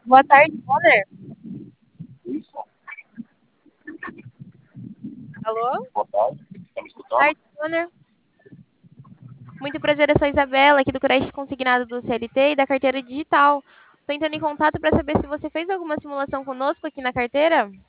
Boa tarde, Bonner. Alô? Boa tarde, está me Boa escutando? tarde, Bonner. Muito prazer, eu sou a Isabela, aqui do Creche Consignado do CLT e da carteira digital. Estou entrando em contato para saber se você fez alguma simulação conosco aqui na carteira.